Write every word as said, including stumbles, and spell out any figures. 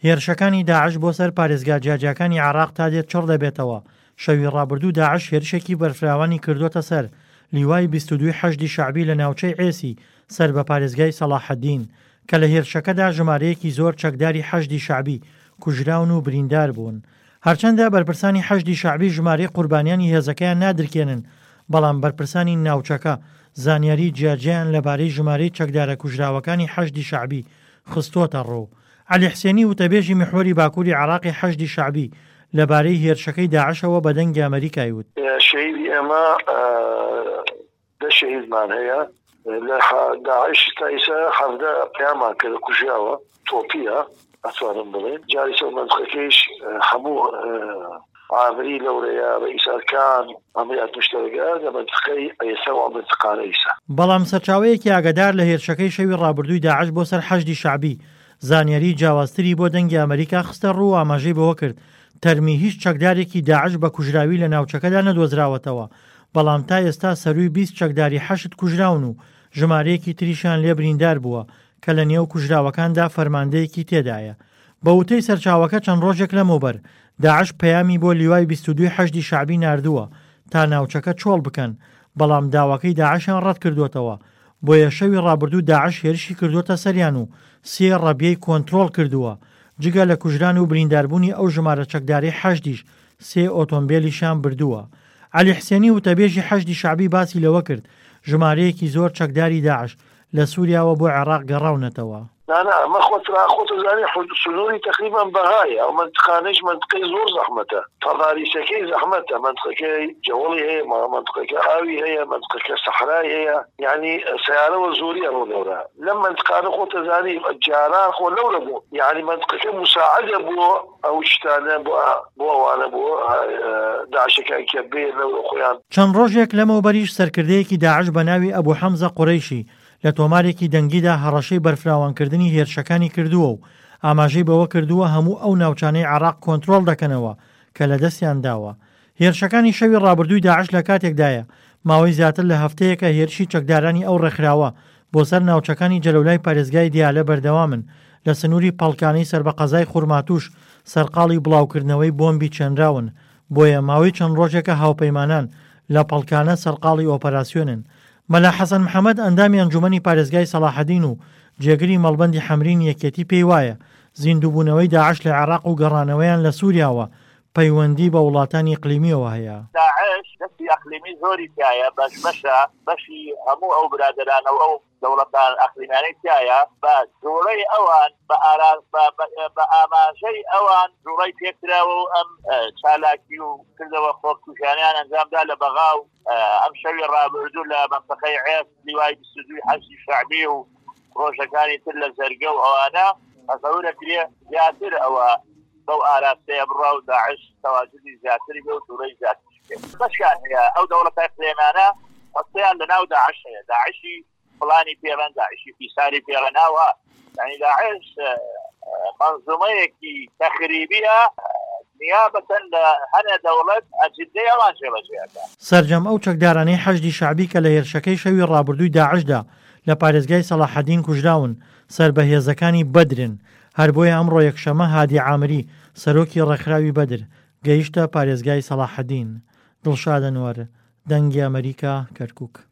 هێرشەکانی داعش بۆ سەر پارێزگا جیاجیەکانی عێراق تا دێت چڕ دەبێتەوە. شەوی ڕابردوو داعش هێرشێکی بەرفراوانی کردوتە سەر لیوای بیست و دوو حەشدی شەعبی لە ناوچەی عێسی سەر بە پارێزگای سەلاحەدین کە لە هێرشەکەدا ژمارەیەکی زۆر چەکداری حەشدی شەعبی کوژراون و بریندار بوون. هەرچەندە بەرپرسانی حەشدی شەعبی ژمارەی قوربانیانی هێزەکەیان نادرکێنن، بەڵام بەرپرسانی ناوچەکە زانیاری جیاجیان لەبارەی ژمارەی چەکدارە کوژراوەکانی حەشدی شەعبی خستۆتە ڕوو. عەلی حسێنی وتەبێژی میحوەری باکووری عێراقی حەشدی شەعبی لەبارەی هێرشەکەی داعشەوە بە دەنگی ئەمریکای وت شەهیدی ئێمە دە شەهیدمان هەیە لە داعش تا ئێستا حەڤدە پەیامان کرد کوژراوە تۆپیە ئەتوانم بڵێن جاری سەر مەنتقەکەیش هەموو عامری لەورەیە رئیس ئەرکان عملیات مشتەرەکە لە مەنتقەی ئێستا و مەنتقانە ئێستا. بەڵام سەرچاوەیەکی ئاگادار لە هێرشەکەی شەوی ڕابردووی داعش بۆ سەر حەشدی شەعبی زانیاری جیاوازتری بۆ دەنگی ئەمریکا خستە ڕوو ئاماژەی بەوە کرد تەرمی هیچ چەکدارێکی داعش بە کوژراوی لە ناوچەکەدا نەدۆزراوەتەوە، بەڵام تا ئێستا سەرووی بیست چەکداری حەشت کوژراون و ژمارەیەکی تریشان لێ بریندار بووە کە لە نێو کوژراوەکاندا فەرماندەیەکی تێدایە. بە وتەی سەرچاوەکە چەند ڕۆژێک لەمەوبەر داعش پەیامی بۆ لیوای بیست و دوو حەشدی شەعبی ناردووە تا ناوچەکە چۆڵ بکەن، بەڵام داواکەی داعشیان ڕەت کردوتەوە. بۆیە شەوی ڕابردوو داعش هێرشی کردوتە سەریان و سێ ڕەبیەی کۆنتڕۆڵ کردووە. جگە لە کوژران و برینداربوونی ئەو ژمارە چەکداری حەشدیش سێ ئۆتۆمبیلیشان بردووە. عەلی حسێنی وتەبێژی حەشدی شەعبی باسی لەوە کرد ژمارەیەکی زۆر چەکداری داعش لە سووریاوە بۆ عێراق گەڕاونەتەوە. نانا ما خۆت خۆت زانانی سنووری تقریبا بەهایە ئەو منتقانەش منتقەی زۆر زەحمەتە تەڕاریسەکەی زەحمەتە منتقەکەی جەوڵی هەیە منتقەکە ئاوی هەیە منتقەکە سەحرای هەیە یعنی سیارەوە زۆری ئەڕۆ لەورە لەم منتقانە خۆتە زانی جاران خۆ لەورە بوو یعنی منتقەکە مساعدە بۆ ئەو شتانە بۆ ئەوانە بۆ داعشەکان کە بێ لەورە خۆیان. چەند ڕۆژێک لەمەوبەریش سەرکردەیەکی داعش بە ناوی ئەبوو حەمزە قوڕەیشی لە تۆمارێکی دەنگیدا هەڕەشەی بەرفراوانکردنی هێرشەکانی کردووە و ئاماژەی بەوە کردووە هەموو ئەو ناوچانەی عێراق کۆنتڕۆڵ دەکەنەوە کە لە دەستیان داوە. هێرشەکانی شەوی ڕابردووی داعش لە کاتێکدایە ماوەی زیاتر لە هەفتەیەکە هێرشی چەکدارانی ئەو ڕێکخراوە بۆ سەر ناوچەکانی جەلەولای پارێزگای دیالە بەردەوامن لە سنووری پەڵکانەی سەر بە قەزای خوڕماتوش سەرقاڵی بڵاوکردنەوەی بۆمبی چێنراون. بۆیە ماوەی چەند ڕۆژێکە هاوپەیمانان لە پەڵکانە سەرقاڵی ئۆپەراسیۆنن. مەلا حەسەن محەممەد ئەندامی ئەنجومەنی پارێزگای سەلاحەدین و جێگری مەڵبەندی حەمرین یەکێتی پێی وایە زیندووبوونەوەی داعش لە عێراق و گەڕانەوەیان لە سووریاوە پەیوەندی بە وڵاتانی ئیقلیمیەوە هەیە. داعش دەستی ئەقلیمی زۆری تایە بەش بەشە بەشی هەموو ئەو برادرانەوە ئەو دەوڵەتان ئەقلیمانەی تایە بە جوڵەی ئەوان بە بە ئاماژەی ئەوان جوڵەی پێکراوە و ئەم چالاکی و کردەوە خۆکوژانیان ئەنجامدا لە بەغا و ئەم شەوی ڕابردوو لە مەنتەقەی عێس لیوای بیست و دوو حەشدی شەعبی و ڕۆژەکانی تر لە زەرگە و ئەوانە تەسەورەکرێ زیاتر ئەوە بەو ئاراستەیە بڕا و داعش تەواجدی زیاتری بێ و تووڕەی زیاتر بەشکان هەیە ئەو دەوڵەتای قلێمانە هەستەیان لەناو داعش هەیە داعشی فڵانی پێڕەن داعشی فیساری پێڕەناوە یعنی داعش منزومەیەکی تەخریبیە نیابەتەن لە هەنە دەوڵەت ئەجددەی ئەوان شێبەجێەکە. سەرجەم ئەو چەکدارانەی حەشدی شەعبی کە لە هێرشەکەی شەوی ڕابردووی داعشدا لە پارێزگای سەلاحەدین کوژراون سەر بە هێزەکانی بەدرن. هەر بۆیە ئەمڕۆ یەکشەمە هادی عامری سەرۆکی ڕێکخراوی بەدر گەیشتە پارێزگای سەلاحەدین. دڵشاد ئەنوەر، دەنگی ئەمریکا، کەرکووک.